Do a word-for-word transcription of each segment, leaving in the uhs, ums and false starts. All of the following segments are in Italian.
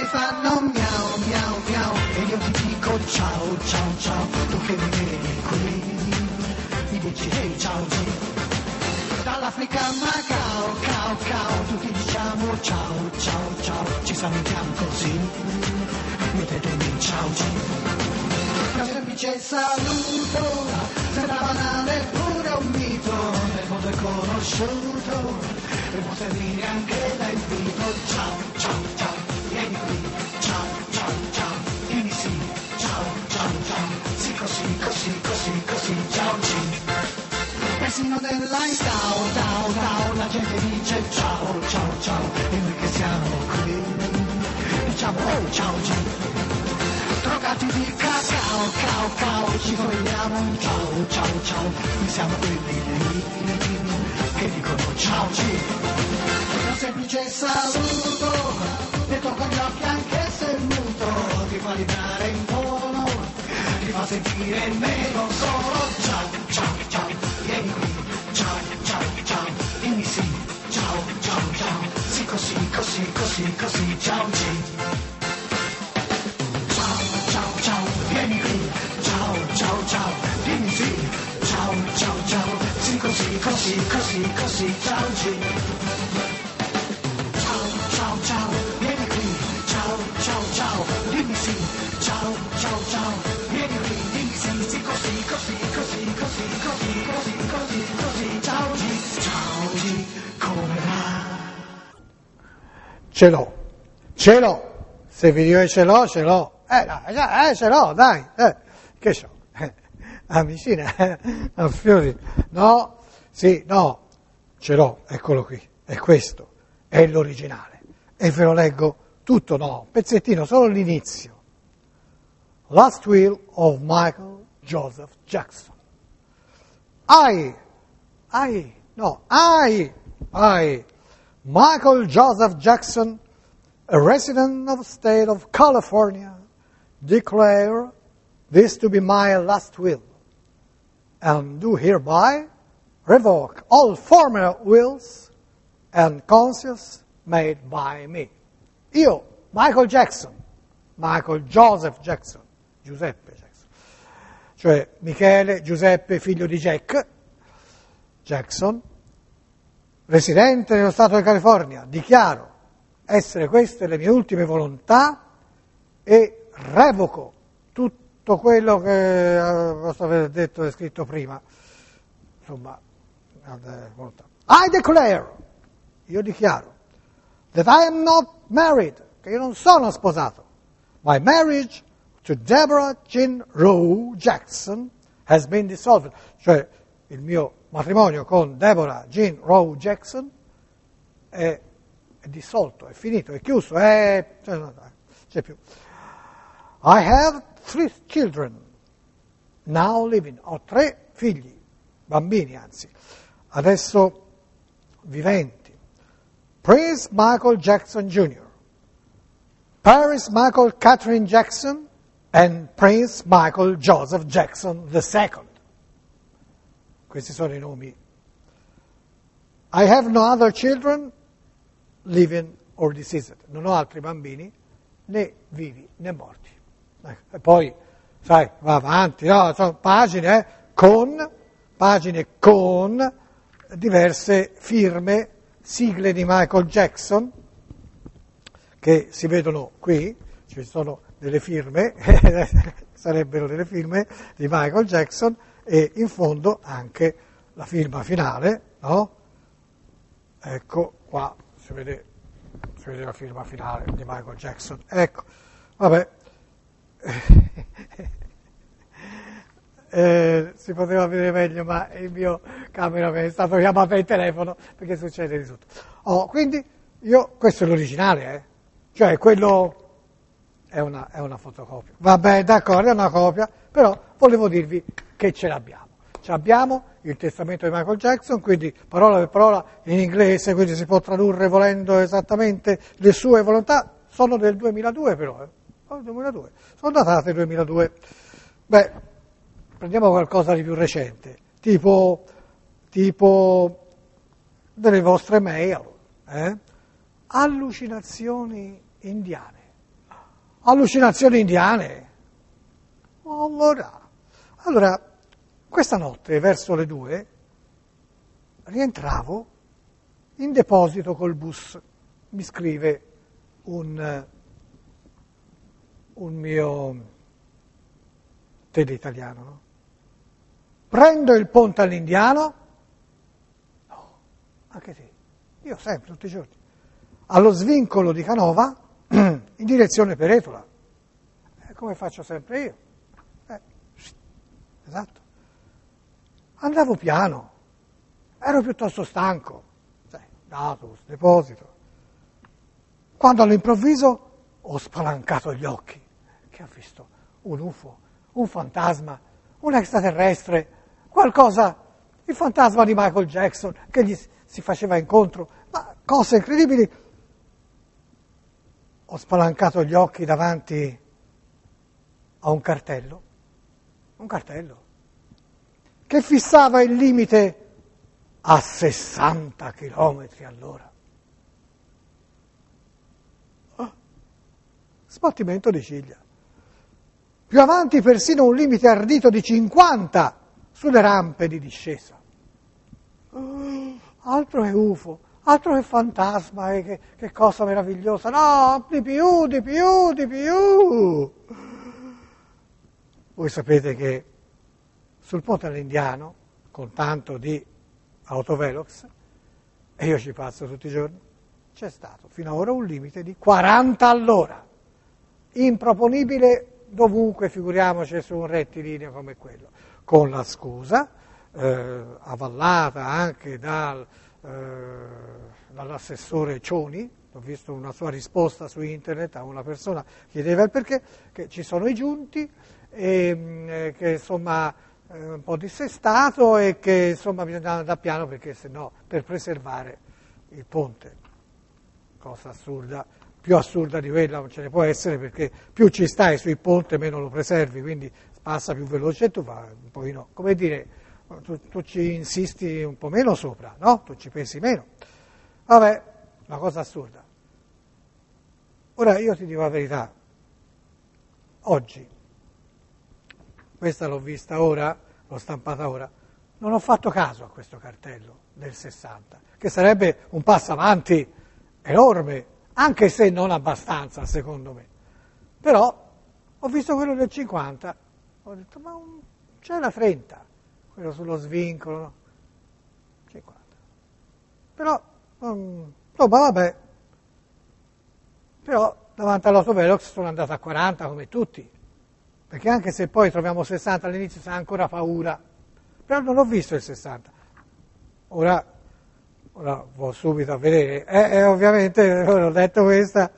fanno miau miau miau e io ti dico ciao ciao ciao, tu che mi vedi qui mi dici hey ciao G. Dall'Africa a Macao, cao cao, tutti diciamo ciao ciao ciao, ci salutiamo così, mettetemi ciao G. Un semplice saluto, sembra banale pure un mito, nel mondo è conosciuto, e può servire anche da invito. Ciao, ciao, ciao, vieni qui, ciao, ciao, ciao, vieni sì, ciao, ciao, ciao, sì così, così, così, così, ciao G. Persino nell'line down, down, down, la gente dice ciao, ciao, ciao, e noi che siamo qui, diciamo oh, ciao G. Drogati di cacao, cao, cao, ci vogliamo un ciao, ciao, ciao, noi siamo quelli lì, che dicono ciao G. Un semplice saluto, detto con gli occhi anche se muto, ti fa vibrare in tono, ti fa sentire meno solo, ciao, ciao, ciao, vieni qui, ciao, ciao, ciao, dimmi sì, ciao, ciao, ciao, sì così, così, così, così, ciao G. Vieni qui, ciao, ciao, ciao, dimmi sì, ciao, ciao, ciao, sì così, così, così, così, ciao G. Ciao, ciao, ciao, vieni qui, ciao, ciao, ciao, dimmi sì, ciao, ciao, ciao, vieni qui, dimmi sì, sì così, così, così, così, così, così, così, così, ciao G, ciao G, come va? Ce l'ho, ce l'ho, se vi dico che ce l'ho, ce l'ho. Eh, dai, eh, ce l'ho, dai, eh, che so, eh, amici, eh, fiori, no, sì, no, ce l'ho, eccolo qui, è questo, è l'originale, e ve lo leggo tutto, no, un pezzettino, solo l'inizio. Last Will of Michael Joseph Jackson. I, I, no, I, I, Michael Joseph Jackson, a resident of the state of California, declare this to be my last will, and do hereby revoke all former wills and conscience made by me. Io, Michael Jackson, Michael Joseph Jackson, Giuseppe Jackson, cioè Michele Giuseppe figlio di Jack Jackson, residente nello Stato di California, dichiaro essere queste le mie ultime volontà e revoco tutto quello che posso aver detto e scritto prima. Insomma, I declare, io dichiaro, that I am not married, che io non sono sposato. My marriage to Deborah Jean Rowe Jackson has been dissolved. Cioè, il mio matrimonio con Deborah Jean Rowe Jackson è, è dissolto, è finito, è chiuso, è... Cioè, no, c'è più. I have three children now living. Ho tre figli, bambini anzi, adesso viventi. Prince Michael Jackson Junior, Paris Michael Catherine Jackson and Prince Michael Joseph Jackson the second. Questi sono i nomi. I have no other children living or deceased. Non ho altri bambini, né vivi né morti. E poi, sai, va avanti, no? Sono pagine eh, con, pagine con diverse firme, sigle di Michael Jackson, che si vedono qui, ci sono delle firme, sarebbero delle firme di Michael Jackson, e in fondo anche la firma finale, no? Ecco qua, si vede, si vede la firma finale di Michael Jackson. Ecco, vabbè. Eh, si poteva vedere meglio, ma il mio cameraman è stato chiamato al telefono perché succede di tutto. Oh, quindi io, questo è l'originale, eh? Cioè quello è una, è una fotocopia. Vabbè, d'accordo, è una copia, però volevo dirvi che ce l'abbiamo. Ce l'abbiamo il testamento di Michael Jackson, quindi parola per parola in inglese, quindi si può tradurre volendo esattamente le sue volontà. Sono del duemiladue però, eh? Oh, duemiladue. Sono datate duemiladue. Beh, prendiamo qualcosa di più recente, tipo, tipo delle vostre mail, eh? Allucinazioni indiane. allucinazioni indiane. Allora, allora, questa notte, verso le due, rientravo in deposito col bus. Mi scrive un, un mio tele-italiano, no? Prendo il ponte all'Indiano? No, anche te. Io sempre, tutti i giorni. Allo svincolo di Canova, in direzione Peretola. Eh, come faccio sempre io. Eh, esatto. Andavo piano. Ero piuttosto stanco. Sai, dato, deposito. Quando all'improvviso ho spalancato gli occhi. Che ho visto? Un U F O, un fantasma, un extraterrestre, qualcosa, il fantasma di Michael Jackson che gli si faceva incontro, ma cose incredibili. Ho spalancato gli occhi davanti a un cartello, un cartello, che fissava il limite a sessanta chilometri all'ora. Oh, sbattimento di ciglia. Più avanti persino un limite ardito di cinquanta sulle rampe di discesa. Oh, altro che U F O, altro che fantasma, eh, che, che cosa meravigliosa. No, di più, di più, di più. Voi sapete che sul ponte all'Indiano, con tanto di autovelox, e io ci passo tutti i giorni, c'è stato fino ad ora un limite di quaranta all'ora. Improponibile dovunque, figuriamoci su un rettilineo come quello, con la scusa, eh, avallata anche dal, eh, dall'assessore Cioni, ho visto una sua risposta su internet a una persona che chiedeva il perché, che ci sono i giunti, e, che insomma è un po' dissestato e che insomma bisogna andare da piano perché se no per preservare il ponte, cosa assurda. Più assurda di quella non ce ne può essere, perché più ci stai sui ponti meno lo preservi, quindi passa più veloce e tu fai un pochino, come dire, tu, tu ci insisti un po' meno sopra, no? Tu ci pensi meno. Vabbè, una cosa assurda. Ora io ti dico la verità, oggi, questa l'ho vista ora, l'ho stampata ora, non ho fatto caso a questo cartello del sessanta, che sarebbe un passo avanti enorme, anche se non abbastanza, secondo me. Però ho visto quello del cinquanta, ho detto, ma un, c'è la trenta, quello sullo svincolo, no? cinquanta. Però, um, no, ma vabbè, però davanti all'autovelox sono andato a quaranta come tutti, perché anche se poi troviamo sessanta all'inizio si ha ancora paura, però non ho visto il sessanta. Ora... Ora vado subito a vedere, e eh, eh, ovviamente, ho detto questa,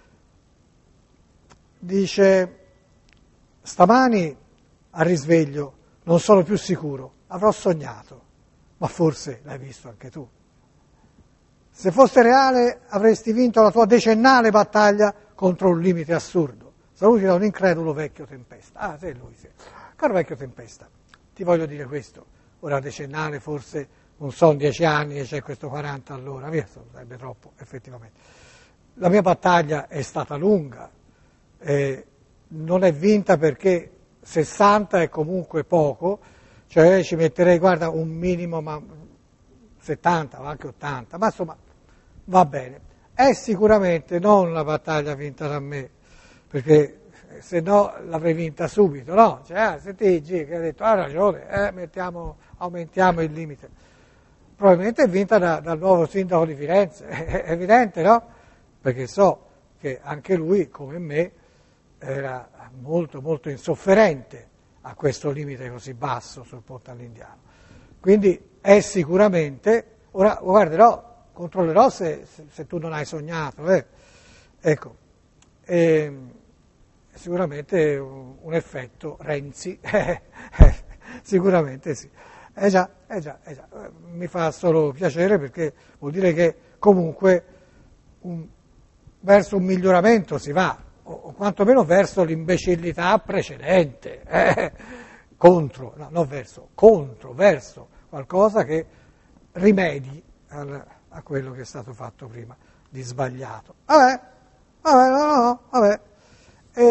dice, stamani al risveglio non sono più sicuro, avrò sognato, ma forse l'hai visto anche tu. Se fosse reale avresti vinto la tua decennale battaglia contro un limite assurdo. Saluti da un incredulo vecchio Tempesta. Ah, sei lui, sì. Caro vecchio Tempesta, ti voglio dire questo, ora decennale forse... non sono dieci anni e c'è questo quaranta all'ora, via, sarebbe troppo effettivamente. La mia battaglia è stata lunga, eh, non è vinta perché sessanta è comunque poco, cioè ci metterei, guarda, un minimo, ma settanta o anche ottanta, ma insomma va bene. È sicuramente non la battaglia vinta da me, perché se no l'avrei vinta subito, no? Cioè, ah, senti G che ha detto, ha ragione, eh, mettiamo, aumentiamo il limite. Probabilmente è vinta da, dal nuovo sindaco di Firenze, è evidente, no? Perché so che anche lui, come me, era molto, molto insofferente a questo limite così basso sul ponte all'Indiano. Quindi è sicuramente, ora guarderò, controllerò se, se, se tu non hai sognato, eh. Ecco, è sicuramente un, un effetto Renzi, sicuramente sì. Eh già, eh già, eh già, mi fa solo piacere perché vuol dire che comunque un, verso un miglioramento si va, o, o quantomeno verso l'imbecillità precedente, eh, contro, no, non verso, contro, verso qualcosa che rimedi al, a quello che è stato fatto prima di sbagliato. Vabbè, vabbè, no, no, vabbè. E,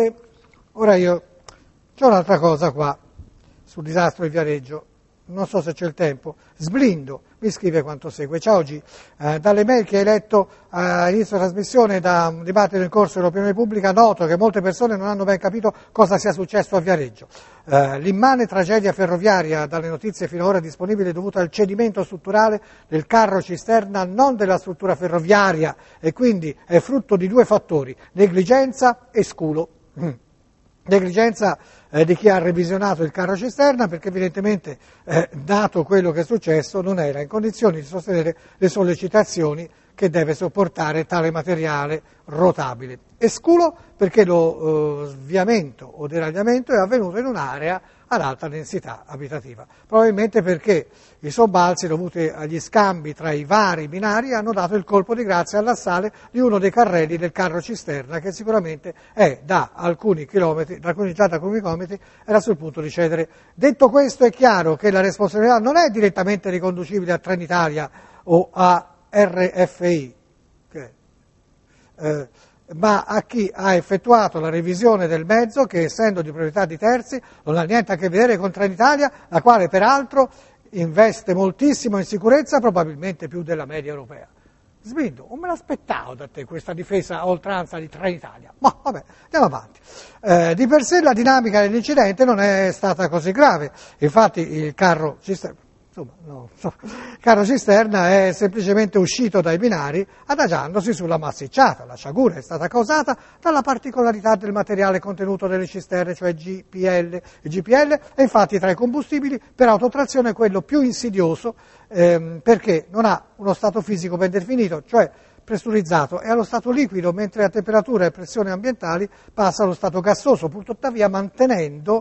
Ora io, c'è un'altra cosa qua, sul disastro di Viareggio, non so se c'è il tempo. Sblindo mi scrive quanto segue. Ciao G, eh, dalle mail che hai letto eh, all'inizio della trasmissione, da un dibattito in corso dell'opinione pubblica, noto che molte persone non hanno ben capito cosa sia successo a Viareggio. Eh, l'immane tragedia ferroviaria, dalle notizie finora disponibili, è dovuta al cedimento strutturale del carro cisterna, non della struttura ferroviaria, e quindi è frutto di due fattori, negligenza e sculo. Mm. Negligenza eh, di chi ha revisionato il carro cisterna, perché evidentemente, eh, dato quello che è successo, non era in condizioni di sostenere le sollecitazioni che deve sopportare tale materiale rotabile. E sculo perché lo eh, sviamento o deragliamento è avvenuto in un'area ad alta densità abitativa, probabilmente perché i sobbalzi dovuti agli scambi tra i vari binari hanno dato il colpo di grazia all'assale di uno dei carrelli del carro cisterna, che sicuramente è da alcuni chilometri, da alcuni, già da alcuni chilometri, era sul punto di cedere. Detto questo, è chiaro che la responsabilità non è direttamente riconducibile a Trenitalia o a R F I, che, eh, ma a chi ha effettuato la revisione del mezzo, che essendo di proprietà di terzi non ha niente a che vedere con Trenitalia, la quale peraltro investe moltissimo in sicurezza, probabilmente più della media europea. Sblindo, non me l'aspettavo da te questa difesa a oltranza di Trenitalia, ma vabbè, andiamo avanti. Eh, di per sé la dinamica dell'incidente non è stata così grave, infatti il carro cisterna, insomma, no, no, il carro cisterna è semplicemente uscito dai binari adagiandosi sulla massicciata. La sciagura è stata causata dalla particolarità del materiale contenuto nelle cisterne, cioè G P L. Il G P L è infatti tra i combustibili per autotrazione quello più insidioso, ehm, perché non ha uno stato fisico ben definito, cioè pressurizzato, è allo stato liquido, mentre a temperatura e pressione ambientali passa allo stato gassoso, pur tuttavia mantenendo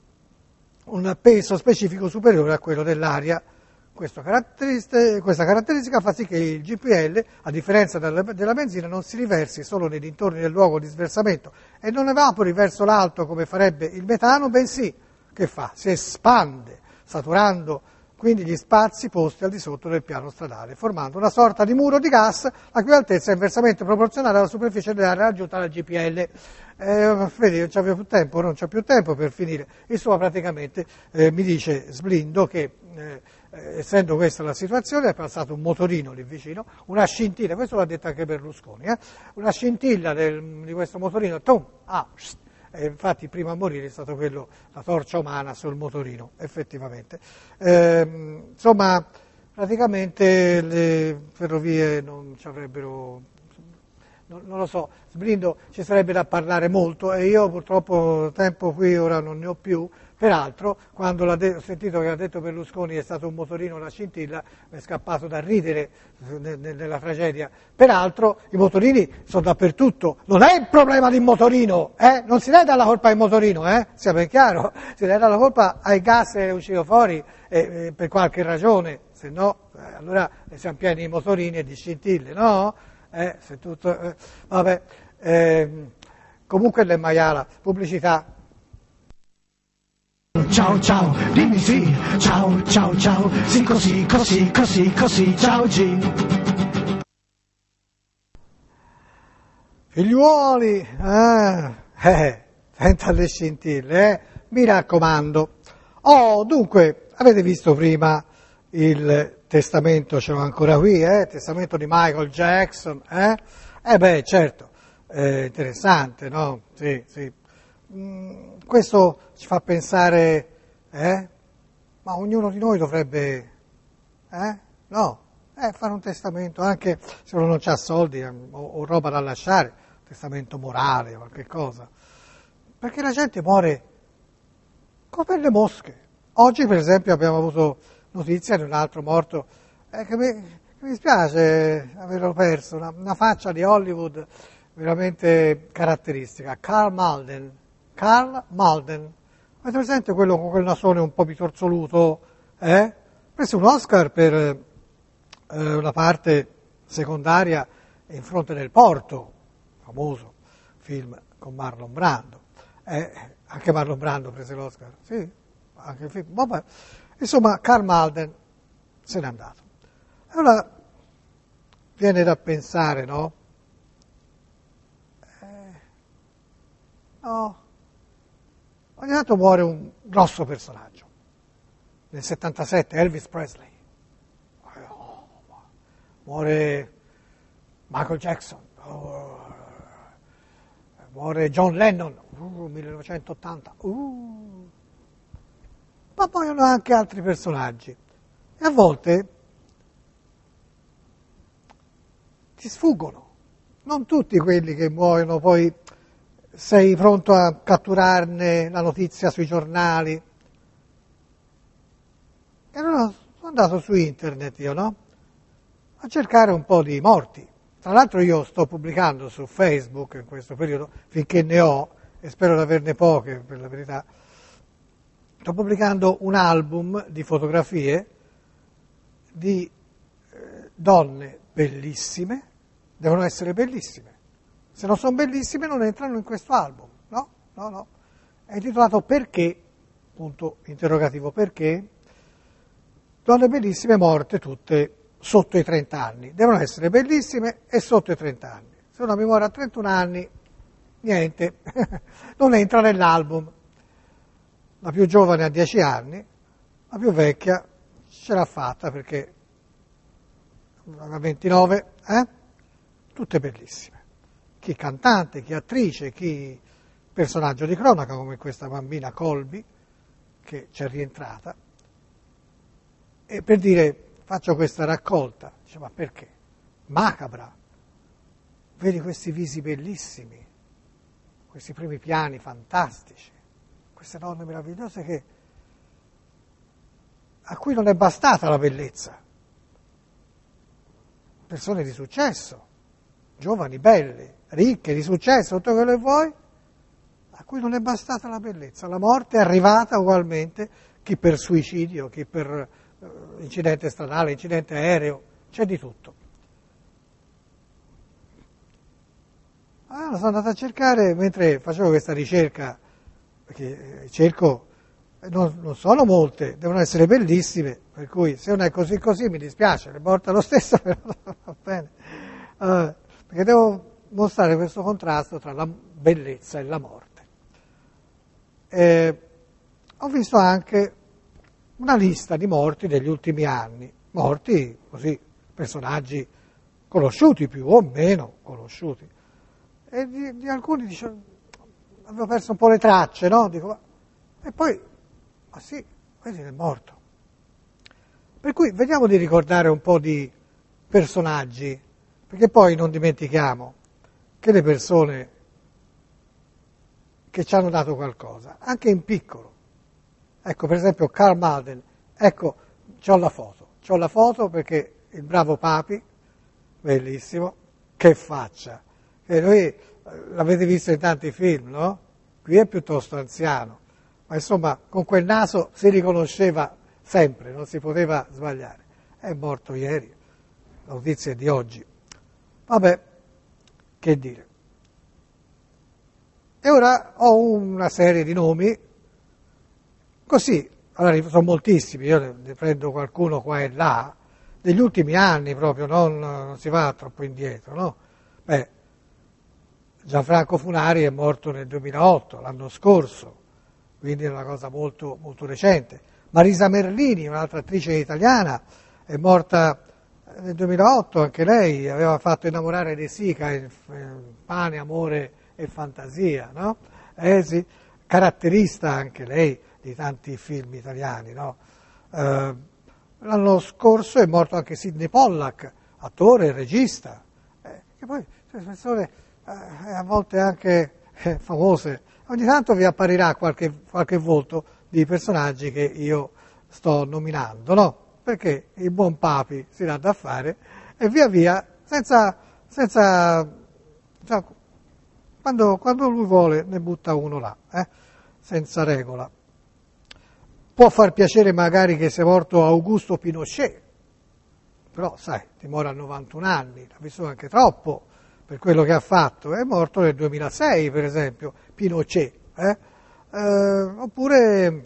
un peso specifico superiore a quello dell'aria. Questa caratteristica, questa caratteristica fa sì che il G P L, a differenza della, della benzina, non si riversi solo nei dintorni del luogo di sversamento e non evapori verso l'alto come farebbe il metano, bensì, che fa? Si espande, saturando quindi gli spazi posti al di sotto del piano stradale, formando una sorta di muro di gas, la cui altezza è inversamente proporzionale alla superficie dell'area raggiunta dal G P L. Eh, vedi, non c'è più tempo, non c'è più tempo per finire. Insomma, praticamente eh, mi dice Sblindo che eh, essendo questa la situazione è passato un motorino lì vicino, una scintilla, questo l'ha detto anche Berlusconi, eh, una scintilla del, di questo motorino, tom, ah, pst, e infatti prima a morire è stato quello, la torcia umana sul motorino, effettivamente. Eh, insomma, praticamente le ferrovie non ci avrebbero, non, non lo so, Sblindo, ci sarebbe da parlare molto e io purtroppo tempo qui ora non ne ho più. Peraltro, quando l'ha de- ho sentito che ha detto Berlusconi è stato un motorino, una scintilla, mi è scappato da ridere nella tragedia. Peraltro, i motorini sono dappertutto. Non è il problema di un motorino, eh? Non si dà la colpa al motorino, eh? Sia ben chiaro. Si dà la colpa ai gas che è uscito fuori eh, eh, per qualche ragione, se no, eh, allora siamo pieni di motorini e di scintille, no? Eh, se tutto, eh, vabbè. Eh, comunque le maiala, pubblicità. Ciao ciao, dimmi sì, ciao ciao ciao, sì così, così, così, così, ciao G. Figliuoli, eh, eh, senta le scintille, eh, mi raccomando. Oh, dunque, avete visto prima il testamento, ce l'ho ancora qui, eh, il testamento di Michael Jackson, eh? Eh beh, certo, è interessante, no? Sì, sì. Mm, questo ci fa pensare, eh? Ma ognuno di noi dovrebbe, eh? No, eh, fare un testamento, anche se uno non ha soldi eh, o, o roba da lasciare, testamento morale, qualche cosa. Perché la gente muore come le mosche. Oggi, per esempio, abbiamo avuto notizia di un altro morto, eh, che, mi, che mi spiace averlo perso, una, una faccia di Hollywood veramente caratteristica, Karl Malden. Karl Malden, avete presente quello con quel nasone un po' bitorzoluto? Eh? Ha preso un Oscar per eh, una parte secondaria in Fronte del Porto, famoso film con Marlon Brando. Eh, anche Marlon Brando prese l'Oscar, sì, anche il film. Vabbè. Insomma, Karl Malden se n'è andato. Allora viene da pensare, no? Eh, no. ogni tanto muore un grosso personaggio. Nel settantasette Elvis Presley, oh, muore Michael Jackson, oh, muore John Lennon, uh, millenovecentottanta, uh. Ma muoiono anche altri personaggi. E a volte ti sfuggono. Non tutti quelli che muoiono, poi sei pronto a catturarne la notizia sui giornali. E allora sono andato su internet io, no? A cercare un po' di morti. Tra l'altro io sto pubblicando su Facebook in questo periodo, finché ne ho, e spero di averne poche per la verità, sto pubblicando un album di fotografie di eh, donne bellissime, devono essere bellissime. Se non sono bellissime non entrano in questo album, no? No, no. È intitolato Perché? Punto interrogativo, perché? Donne bellissime morte tutte sotto i trenta anni. Devono essere bellissime e sotto i trenta anni. Se una mi muore a trentuno anni, niente, non entra nell'album. La più giovane ha dieci anni, la più vecchia ce l'ha fatta perché aveva ventinove, eh? Tutte bellissime. Chi cantante, chi attrice, chi personaggio di cronaca come questa bambina Colby che ci è rientrata. E per dire, faccio questa raccolta, dice, ma perché? Macabra. Vedi questi visi bellissimi, questi primi piani fantastici, queste donne meravigliose che, a cui non è bastata la bellezza. Persone di successo, giovani, belle, ricche, di successo, tutto quello che vuoi, a cui non è bastata la bellezza. La morte è arrivata ugualmente, chi per suicidio, chi per uh, incidente stradale, incidente aereo, c'è di tutto. Allora sono andato a cercare, mentre facevo questa ricerca, perché cerco, non, non sono molte, devono essere bellissime, per cui se non è così così mi dispiace, le porta lo stesso, però va bene. Uh, perché devo mostrare questo contrasto tra la bellezza e la morte. Eh, ho visto anche una lista di morti degli ultimi anni, morti così, personaggi conosciuti più o meno conosciuti. E di, di alcuni dicevo, avevo perso un po' le tracce, no? Dico, ma... E poi, ma sì, questo è morto. Per cui vediamo di ricordare un po' di personaggi, perché poi non dimentichiamo che le persone che ci hanno dato qualcosa, anche in piccolo. Ecco, per esempio, Karl Malden, ecco, c'ho la foto, c'ho la foto perché il bravo Papi, bellissimo, che faccia. E lui, l'avete visto in tanti film, no? Qui è piuttosto anziano, ma insomma, con quel naso si riconosceva sempre, non si poteva sbagliare. È morto ieri, la notizia è di oggi. Vabbè, che dire. E ora ho una serie di nomi, così, allora sono moltissimi, io ne prendo qualcuno qua e là, degli ultimi anni proprio, non, non si va troppo indietro, no? Beh, Gianfranco Funari è morto nel duemilaotto, l'anno scorso, quindi è una cosa molto, molto recente. Marisa Merlini, un'altra attrice italiana, è morta nel duemilaotto, anche lei aveva fatto innamorare De Sica in Pane, Amore e Fantasia, no? Eh sì, caratterista anche lei di tanti film italiani, no? Eh, l'anno scorso è morto anche Sidney Pollack, attore e regista, eh, che poi sono persone eh, a volte anche eh, famose. Ogni tanto vi apparirà qualche, qualche volto di personaggi che io sto nominando, no? Perché il buon Papi si dà da fare e via via, senza, senza cioè, quando, quando lui vuole ne butta uno là, eh? Senza regola. Può far piacere magari che sia morto Augusto Pinochet, però sai, dimora a novantuno anni, l'ha vissuto anche troppo per quello che ha fatto, è morto nel duemilasei per esempio, Pinochet, eh? Eh, oppure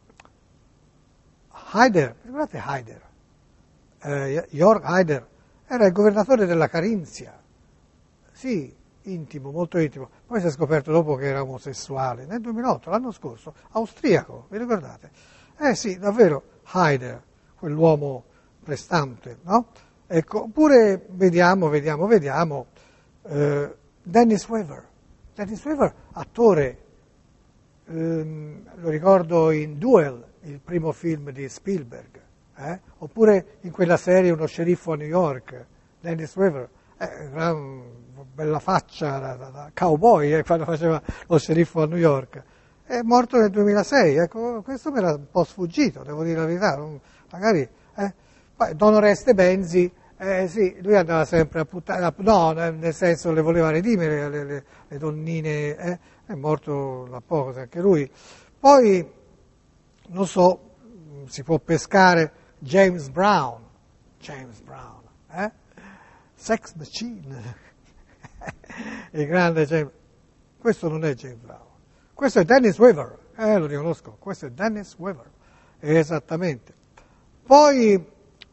Haider, ricordate Haider? Eh, Jörg Haider era il governatore della Carinzia, sì, intimo, molto intimo. Poi si è scoperto dopo che era omosessuale, nel duemilaotto, l'anno scorso, austriaco, vi ricordate? Eh sì, davvero, Haider, quell'uomo prestante, no? Ecco, oppure vediamo, vediamo, vediamo, eh, Dennis Weaver. Dennis Weaver, attore, ehm, lo ricordo in Duel, il primo film di Spielberg, eh? Oppure in quella serie Uno sceriffo a New York, Dennis Weaver, eh, gran, bella faccia da, da, da cowboy eh, quando faceva lo sceriffo a New York. È morto nel duemilasei, ecco, questo mi era un po' sfuggito, devo dire la verità, non, magari... Eh? Poi Don Oreste Benzi, eh, sì, lui andava sempre a puttane, no, nel senso le voleva redimere le, le, le donnine, eh? È morto da poco anche lui. Poi, non so, si può pescare James Brown, James Brown, eh? Sex Machine, il grande James, questo non è James Brown, questo è Dennis Weaver, eh, lo riconosco, questo è Dennis Weaver, esattamente. Poi,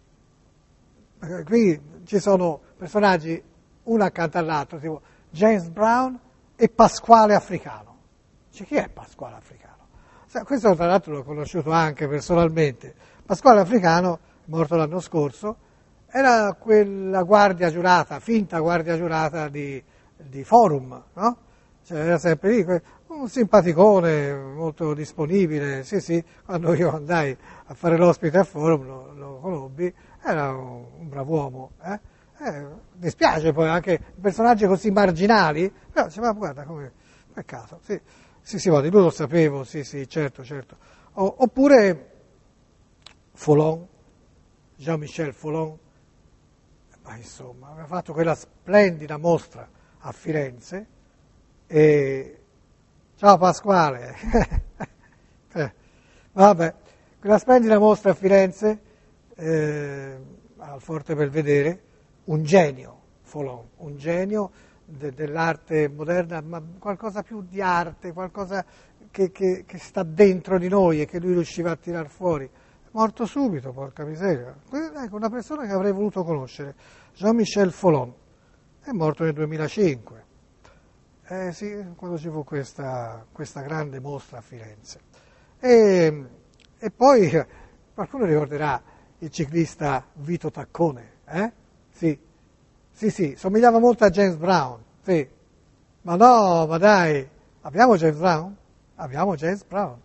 qui ci sono personaggi uno accanto all'altro, tipo James Brown e Pasquale Africano. Cioè, chi è Pasquale Africano? Questo tra l'altro l'ho conosciuto anche personalmente. Pasquale Africano, morto l'anno scorso, era quella guardia giurata, finta guardia giurata di, di Forum, no? Cioè, era sempre lì, un simpaticone, molto disponibile, sì sì, quando io andai a fare l'ospite a Forum lo, lo conobbi, era un, un brav'uomo, eh? Eh, dispiace poi anche personaggi così marginali, però diceva, ma guarda come, peccato, sì, sì, sì, guarda, io lo sapevo, sì, sì, certo, certo. O, oppure Folon, Jean-Michel Folon, ma insomma, aveva fatto quella splendida mostra a Firenze, e ciao Pasquale, eh, vabbè, quella splendida mostra a Firenze, eh, al Forte Belvedere, un genio, Folon, un genio de, dell'arte moderna, ma qualcosa più di arte, qualcosa che, che, che sta dentro di noi e che lui riusciva a tirar fuori. Morto subito, porca miseria. Ecco, una persona che avrei voluto conoscere, Jean-Michel Folon, è morto nel duemilacinque. Eh sì, quando ci fu questa, questa grande mostra a Firenze. E, e poi qualcuno ricorderà il ciclista Vito Taccone, eh? Sì, sì, sì, somigliava molto a James Brown, sì. Ma no, ma dai, abbiamo James Brown? Abbiamo James Brown.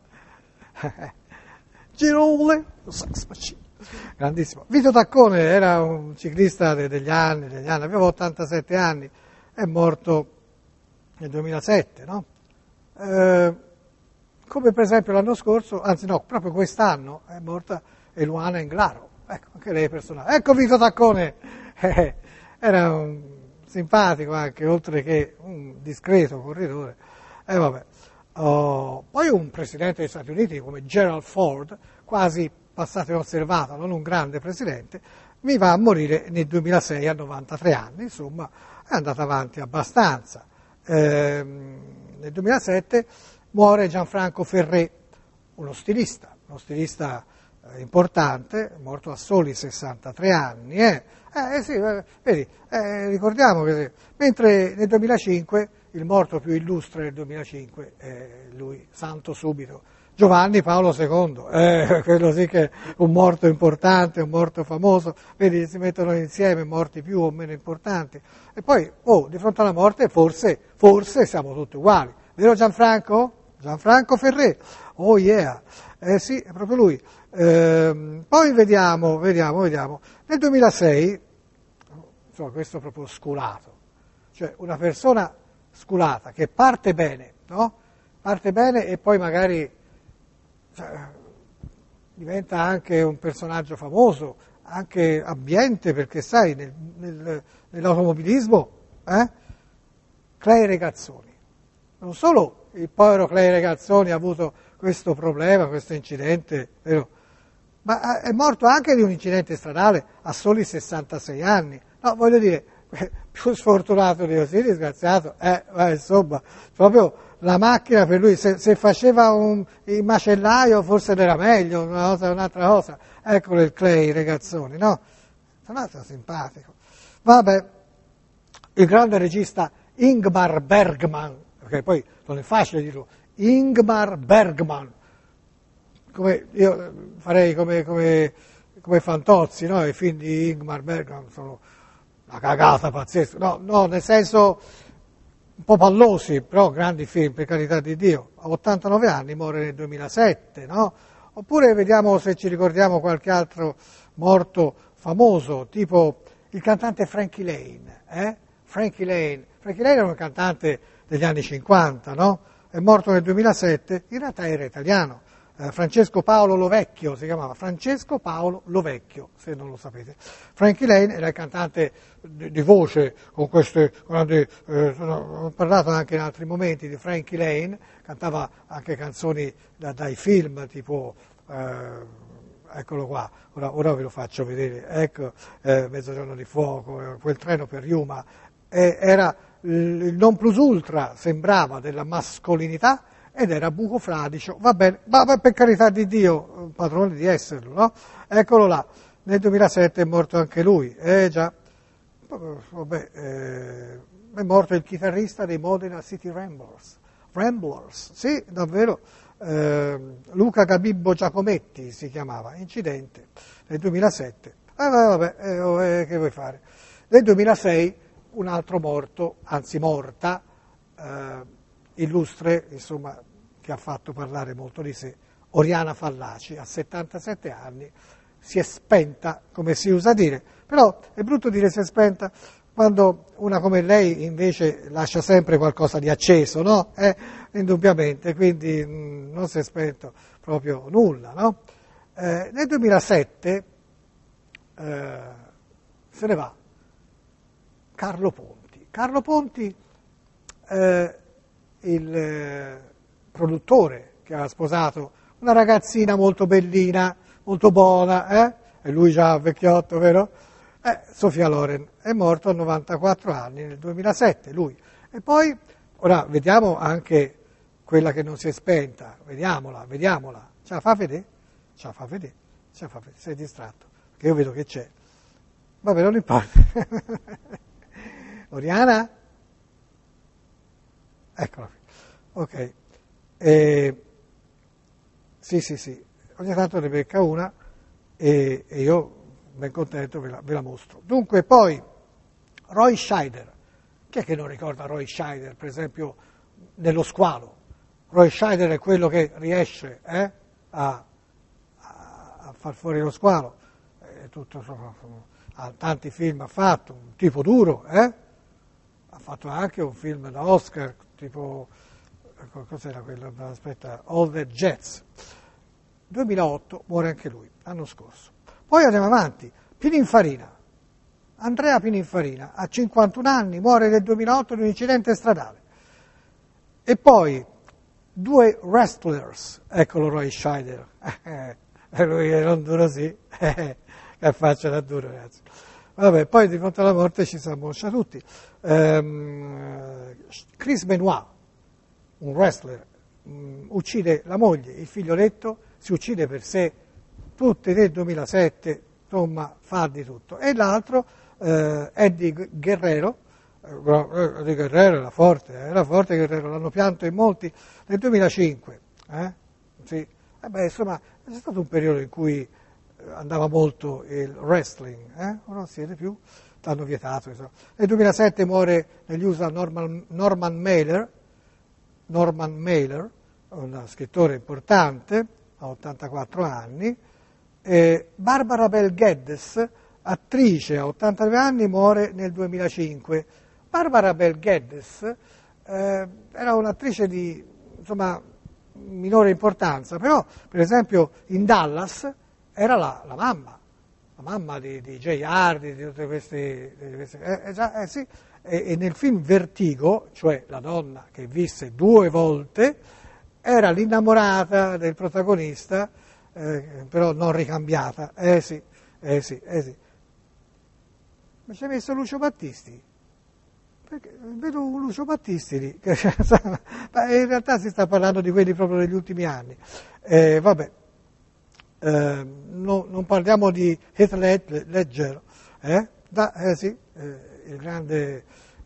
Girone, Sex Machine. Grandissimo. Vito Taccone era un ciclista degli anni, degli anni, aveva ottantasette anni, è morto nel duemilasette, no? Eh, come per esempio l'anno scorso, anzi no, proprio quest'anno è morta Eluana Englaro, ecco, anche lei personale. Ecco Vito Taccone, eh, era un simpatico anche, oltre che un discreto corridore, e eh, vabbè. Oh, poi un presidente degli Stati Uniti come Gerald Ford, quasi passato inosservato, non un grande presidente, mi va a morire nel duemilasei a novantatré anni, insomma è andata avanti abbastanza. Eh, nel duemilasette muore Gianfranco Ferré, uno stilista, uno stilista eh, importante, morto a soli sessantatré anni. Eh, eh sì, eh, vedi, eh, ricordiamo che mentre nel duemilacinque il morto più illustre del duemilacinque è lui, santo subito, Giovanni Paolo secondo, eh, quello sì che è un morto importante, un morto famoso, vedi, si mettono insieme morti più o meno importanti, e poi, oh, di fronte alla morte forse, forse siamo tutti uguali, vero Gianfranco? Gianfranco Ferré, oh yeah, eh sì, è proprio lui. Eh, poi vediamo, vediamo, vediamo, nel duemilasei, insomma questo è proprio sculato, cioè una persona sculata che parte bene, no? Parte bene e poi magari cioè, diventa anche un personaggio famoso, anche ambiente, perché sai, nel, nel, nell'automobilismo, eh? Clay Regazzoni. Non solo il povero Clay Regazzoni ha avuto questo problema, questo incidente, vero? Ma è morto anche di un incidente stradale a soli sessantasei anni. No, voglio dire, più sfortunato di così, disgraziato, eh, ma insomma, proprio la macchina per lui, se, se faceva un il macellaio forse era meglio, una cosa, un'altra cosa. Eccolo il Clay Regazzoni, no? Tra l'altro simpatico. Vabbè, il grande regista Ingmar Bergman, perché poi non è facile dirlo, Ingmar Bergman, come, io farei come, come, come Fantozzi, no? I film di Ingmar Bergman sono una cagata pazzesca, no, no, nel senso un po' pallosi, però grandi film, per carità di Dio. A ottantanove anni, muore nel duemilasette, no? Oppure vediamo se ci ricordiamo qualche altro morto famoso, tipo il cantante Frankie Lane, eh? Frankie Lane. Frankie Lane era un cantante degli anni cinquanta, no? È morto nel duemilasette, in realtà era italiano. Eh, Francesco Paolo Lovecchio si chiamava, Francesco Paolo Lovecchio, se non lo sapete. Frankie Lane era il cantante di, di voce, con queste grandi, eh, ho parlato anche in altri momenti di Frankie Lane, cantava anche canzoni da, dai film, tipo, eh, eccolo qua, ora, ora ve lo faccio vedere, ecco, eh, Mezzogiorno di fuoco, quel treno per Yuma, eh, era il non plus ultra, sembrava, della mascolinità, ed era buco fradicio, va bene, ma per carità di Dio, padrone di esserlo, no? Eccolo là, nel duemilasette è morto anche lui, eh già, vabbè, eh, è morto il chitarrista dei Modena City Ramblers, Ramblers, sì, davvero, eh, Luca Gabibbo Giacometti si chiamava, incidente, nel duemilasette, eh, vabbè, eh, che vuoi fare? Nel duemilasei un altro morto, anzi morta, eh, illustre, insomma, che ha fatto parlare molto di sé, Oriana Fallaci, a settantasette anni, si è spenta, come si usa dire, però è brutto dire si è spenta quando una come lei invece lascia sempre qualcosa di acceso, no? Eh, indubbiamente, quindi mh, non si è spento proprio nulla, no? Eh, nel duemilasette eh, se ne va Carlo Ponti. Carlo Ponti, eh, il eh, produttore che aveva sposato una ragazzina molto bellina, molto buona, eh? E lui già vecchiotto, vero? Eh, Sofia Loren è morto a novantaquattro anni nel duemilasette, lui. E poi, ora vediamo anche quella che non si è spenta, vediamola, vediamola. Ce la fa vedere? Ce la fa vedere? Ce la fa vedere? Sei distratto, perché io vedo che c'è. Vabbè, non importa. Oriana? Eccola. Ok. E, sì, sì, sì. Ogni tanto ne becca una e, e io, ben contento, ve la, ve la mostro. Dunque, poi, Roy Scheider. Chi è che non ricorda Roy Scheider, per esempio, nello Squalo? Roy Scheider è quello che riesce eh, a, a, a far fuori lo squalo. Eh, tutto, insomma, ha tanti film ha fatto, un tipo duro, eh? Ha fatto anche un film da Oscar, tipo, cos'era quello? Aspetta, All the Jets. duemilaotto muore anche lui, l'anno scorso. Poi andiamo avanti, Pininfarina. Andrea Pininfarina, a cinquantuno anni, muore nel duemilaotto in un incidente stradale. E poi due wrestlers, eccolo Roy Scheider, e lui è non duro sì, che faccia da duro ragazzi. Vabbè, poi di fronte alla morte ci si ammoscia tutti. Um, Chris Benoit, un wrestler, um, uccide la moglie, il figlioletto, si uccide per sé, tutti nel duemilasette, insomma, fa di tutto. E l'altro, uh, Eddie Guerrero, uh, Eddie Guerrero era forte, eh, era forte Guerrero, l'hanno pianto in molti, nel duemilacinque. Eh? Sì. Eh beh, insomma, c'è stato un periodo in cui andava molto il wrestling, eh? Ora non si vede più, l'hanno vietato. Insomma. Nel duemilasette muore negli U S A Norman, Norman Mailer, Norman Mailer, un scrittore importante, a ottantaquattro anni, e Barbara Bel Geddes, attrice a ottantanove anni, muore nel duemilacinque. Barbara Bel Geddes eh, era un'attrice di insomma, minore importanza, però per esempio in Dallas era la, la mamma, la mamma di, di Jay Hardy, di tutte queste... Di queste eh, eh, sì, e, e nel film Vertigo, cioè la donna che visse due volte, era l'innamorata del protagonista, eh, però non ricambiata. Eh sì, eh sì, eh sì. Ma ci hai messo Lucio Battisti? Perché vedo un Lucio Battisti lì, che, ma in realtà si sta parlando di quelli proprio degli ultimi anni. Eh, vabbè. Eh, no, non parliamo di Heath Ledger, eh? Da, eh sì, eh, il grande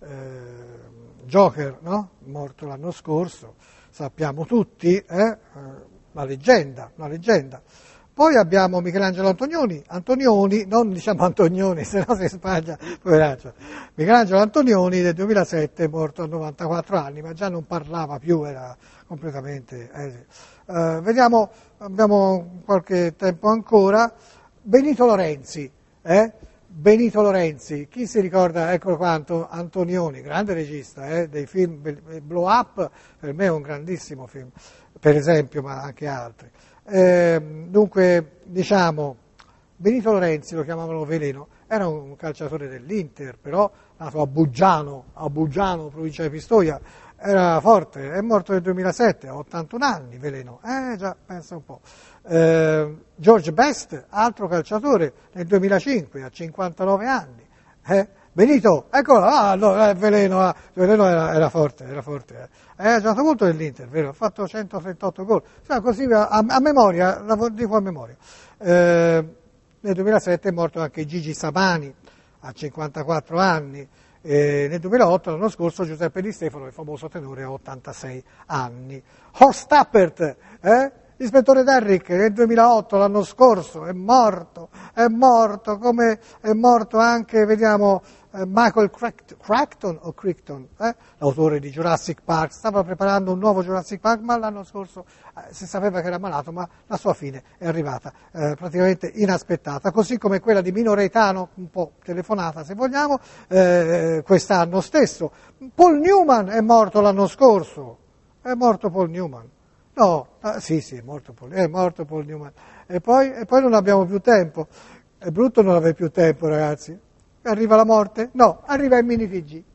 Joker, no? Morto l'anno scorso, sappiamo tutti, eh? Una leggenda, una leggenda. Poi abbiamo Michelangelo Antonioni, Antonioni, non diciamo Antonioni, se no si sbaglia, poveraccio. Michelangelo Antonioni del duemilasette, morto a novantaquattro anni, ma già non parlava più, era completamente... Eh, sì. uh, vediamo, abbiamo qualche tempo ancora, Benito Lorenzi, eh? Benito Lorenzi, chi si ricorda, eccolo qua, Antonioni, grande regista, eh, dei film, Blow Up, per me è un grandissimo film, per esempio, ma anche altri. Eh, dunque, diciamo, Benito Lorenzi, lo chiamavano Veleno, era un calciatore dell'Inter, però nato a Buggiano, a Buggiano, provincia di Pistoia, era forte, è morto nel duemilasette, ha ottantuno anni, Veleno, eh già, pensa un po'. Eh, George Best, altro calciatore, nel duemilacinque, a cinquantanove anni. Eh? Benito, eccolo, ah, no, eh, Veleno, ah, Veleno era, era forte, era forte. Eh. Ha giocato molto nell'Inter, vero? Ha fatto centotrentotto gol. Cioè, così a, a memoria, la dico a memoria. Eh, nel duemilasette è morto anche Gigi Sabani, a cinquantaquattro anni. Eh, nel duemilaotto, l'anno scorso, Giuseppe Di Stefano, il famoso tenore, a ottantasei anni. Horst Tappert, eh? L'ispettore Derrick nel duemilaotto, l'anno scorso, è morto, è morto, come è morto anche, vediamo, eh, Michael Crichton, Crichton o Crichton, eh? L'autore di Jurassic Park, stava preparando un nuovo Jurassic Park, ma l'anno scorso eh, si sapeva che era malato, ma la sua fine è arrivata eh, praticamente inaspettata, così come quella di Mino Reitano, un po' telefonata se vogliamo, eh, quest'anno stesso. Paul Newman è morto l'anno scorso, è morto Paul Newman. No, ah, sì, sì, è morto Paul, è morto Paul Newman. E poi, e poi non abbiamo più tempo. È brutto non avere più tempo, ragazzi. Arriva la morte? No, arriva il mini T G.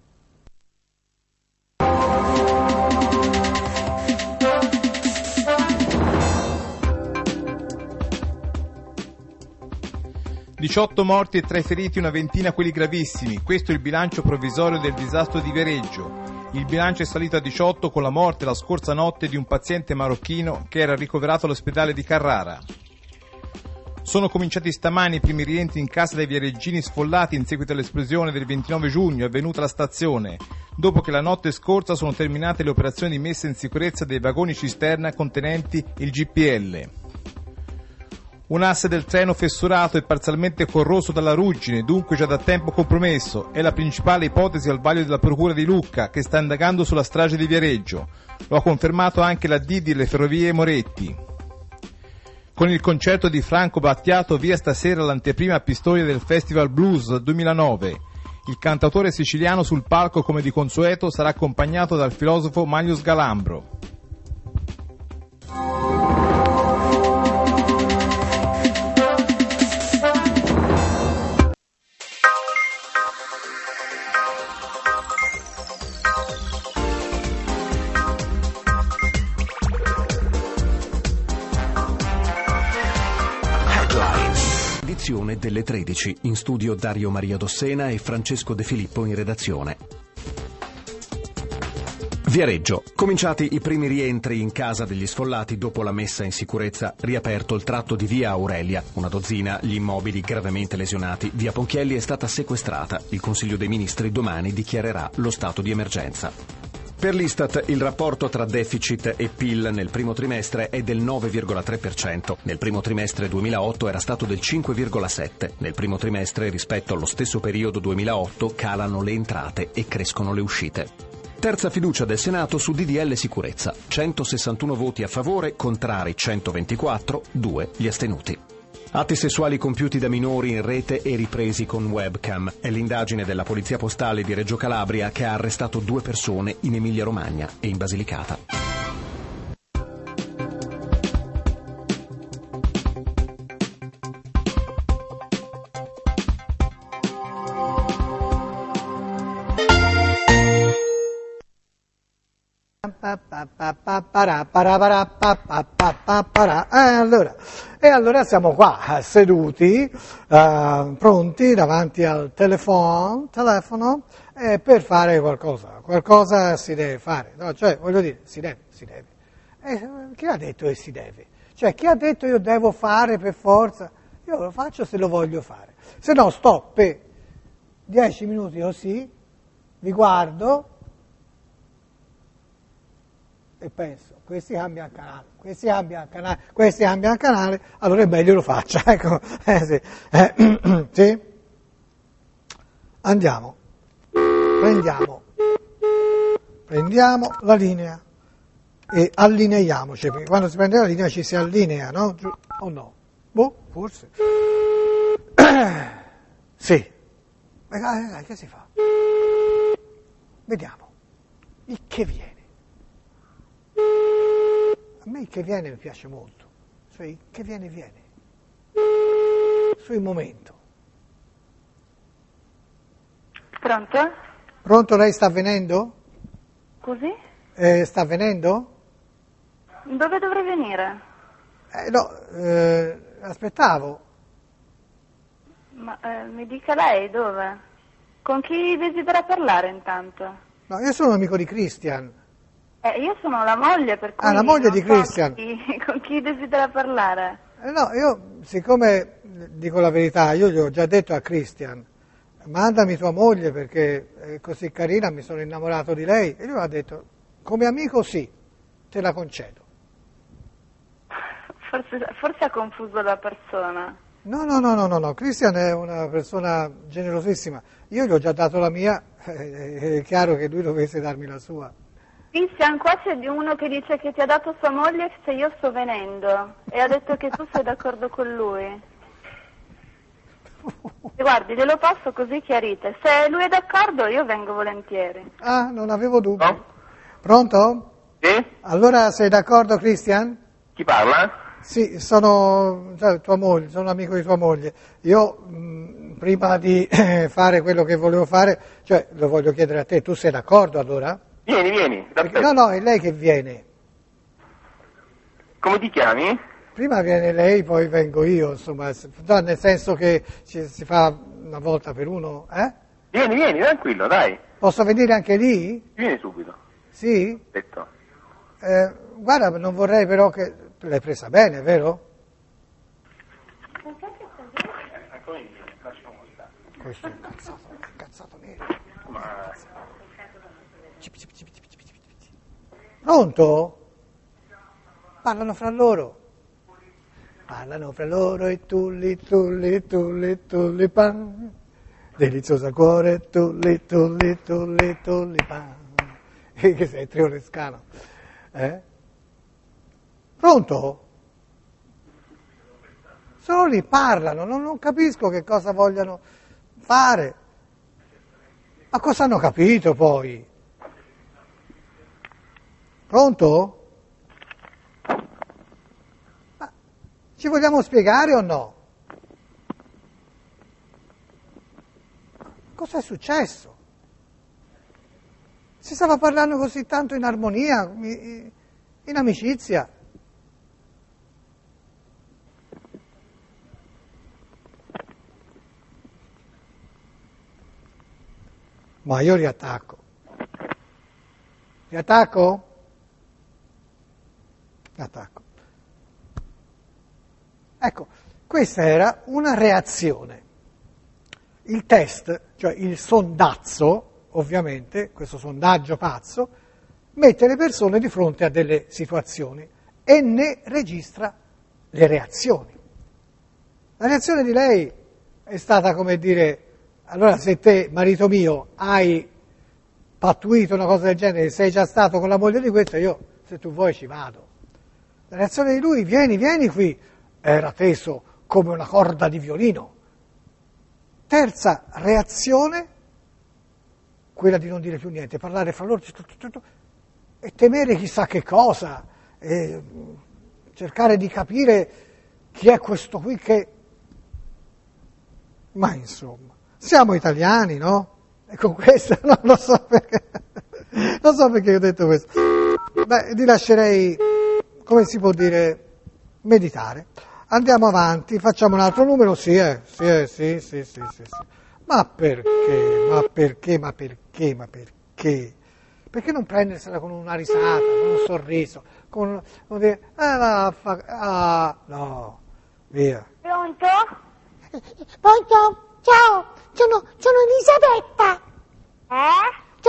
diciotto morti e tre feriti, una ventina quelli gravissimi. Questo è il bilancio provvisorio del disastro di Viareggio. Il bilancio è salito a diciotto con la morte la scorsa notte di un paziente marocchino che era ricoverato all'ospedale di Carrara. Sono cominciati stamani i primi rientri in casa dei viareggini sfollati in seguito all'esplosione del ventinove giugno avvenuta alla stazione, dopo che la notte scorsa sono terminate le operazioni di messa in sicurezza dei vagoni cisterna contenenti il G P L. Un asse del treno fessurato e parzialmente corroso dalla ruggine, dunque già da tempo compromesso, è la principale ipotesi al vaglio della Procura di Lucca, che sta indagando sulla strage di Viareggio. Lo ha confermato anche la D I D e le Ferrovie Moretti. Con il concerto di Franco Battiato via stasera l'anteprima a Pistoia del Festival Blues duemilanove. Il cantautore siciliano sul palco, come di consueto, sarà accompagnato dal filosofo Magnus Galambro. Delle tredici, in studio Dario Maria Dossena e Francesco De Filippo in redazione. Viareggio. Cominciati i primi rientri in casa degli sfollati dopo la messa in sicurezza, riaperto il tratto di via Aurelia. Una dozzina gli immobili gravemente lesionati. Via Ponchielli è stata sequestrata. Il Consiglio dei Ministri domani dichiarerà lo stato di emergenza. Per l'Istat il rapporto tra deficit e P I L nel primo trimestre è del nove virgola tre per cento. Nel primo trimestre duemilaotto era stato del cinque virgola sette per cento. Nel primo trimestre rispetto allo stesso periodo duemilaotto calano le entrate e crescono le uscite. Terza fiducia del Senato su D D L sicurezza. centosessantuno voti a favore, contrari centoventiquattro, due gli astenuti. Atti sessuali compiuti da minori in rete e ripresi con webcam. È l'indagine della Polizia Postale di Reggio Calabria che ha arrestato due persone in Emilia-Romagna e in Basilicata. Allora, e allora siamo qua seduti, uh, pronti davanti al telefono, telefono eh, per fare qualcosa. Qualcosa si deve fare, no? Cioè, voglio dire, si deve, si deve. Eh, chi ha detto che si deve? Cioè, chi ha detto io devo fare per forza? Io lo faccio se lo voglio fare. Se no sto per dieci minuti così, vi guardo e penso, questi cambiano canale, questi cambiano canale, questi cambiano canale, allora è meglio lo faccia, ecco, eh, sì. Eh, sì? Andiamo, prendiamo, prendiamo la linea e allineiamoci, perché quando si prende la linea ci si allinea, no? Giù, o no? Boh, forse. Sì. Dai, che si fa? Vediamo. Il che viene. A me il che viene mi piace molto. Cioè, il che viene, viene. Sul momento. Pronto? Pronto, lei sta venendo? Scusi? Eh, sta venendo? Dove dovrei venire? Eh, no, eh, aspettavo. Ma eh, mi dica lei dove? Con chi desidera parlare intanto? No, io sono un amico di Christian. Eh, io sono la moglie, per cui Ah, la moglie non di so Christian. chi- con chi desidera parlare? Eh, no, io, siccome, dico la verità, io gli ho già detto a Christian, mandami tua moglie perché è così carina, mi sono innamorato di lei. E lui ha detto, come amico sì, te la concedo. Forse, forse ha confuso la persona. No, no, no, no, no, no, Christian è una persona generosissima. Io gli ho già dato la mia, è chiaro che lui dovesse darmi la sua. Christian, qua c'è di uno che dice che ti ha dato sua moglie se io sto venendo e ha detto che tu sei d'accordo con lui. E guardi, glielo passo così chiarite. Se lui è d'accordo io vengo volentieri. Ah, non avevo dubbi. No? Pronto? Sì? Allora sei d'accordo, Christian? Chi parla? Sì, sono cioè, tua moglie, sono amico di tua moglie. Io mh, prima di eh, fare quello che volevo fare, cioè lo voglio chiedere a te, tu sei d'accordo allora? Vieni, vieni. Perché, no, no, è lei che viene. Come ti chiami? Prima viene lei, poi vengo io, insomma, no, nel senso che ci, si fa una volta per uno, eh? Vieni, vieni, tranquillo, dai. Posso venire anche lì? Vieni subito. Sì? Detto. Eh, guarda, non vorrei però che... L'hai presa bene, vero? Questo è un cazzato, un cazzato nero. Pronto? Parlano fra loro. Parlano fra loro e tulli, tulli, tulli, tulli, pan. Delizioso al cuore, tulli, tulli, tulli, tulli, pan. Che sei triolescano, eh? Pronto? Solo lì parlano, non, non capisco che cosa vogliano fare. Ma cosa hanno capito poi? Pronto? Ma ci vogliamo spiegare o no? Cosa è successo? Si stava parlando così tanto in armonia, in amicizia. Ma io riattacco. Riattacco? Riattacco. Ecco, questa era una reazione. Il test, cioè il sondazzo, ovviamente, questo sondaggio pazzo, mette le persone di fronte a delle situazioni e ne registra le reazioni. La reazione di lei è stata come dire... Allora se te, marito mio, hai pattuito una cosa del genere, sei già stato con la moglie di questo, io, se tu vuoi, ci vado. La reazione di lui, vieni, vieni qui, era teso come una corda di violino. Terza reazione, quella di non dire più niente, parlare fra loro e temere chissà che cosa, e cercare di capire chi è questo qui che... Ma insomma... Siamo italiani, no? E con questo non lo so perché, non so perché ho detto questo. Beh, vi lascerei, come si può dire, meditare. Andiamo avanti, facciamo un altro numero, sì, eh, sì, eh, sì, sì, sì, sì, sì. Ma perché, ma perché, ma perché, ma perché? Perché non prendersela con una risata, con un sorriso, con, con dire, ah, fa, ah, no, via. Pronto? Pronto? Ciao, sono, sono Elisabetta. Eh?